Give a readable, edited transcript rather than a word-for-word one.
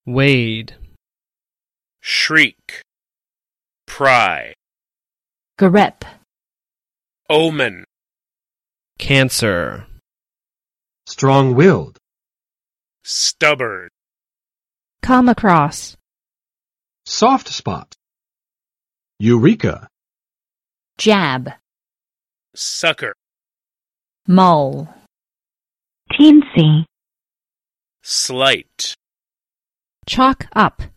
wade, shriek, pry, grip, omen, cancer, strong-willed, stubborn, come across, soft spot, eureka, jab, sucker, mole, teensy, slight, chalk up.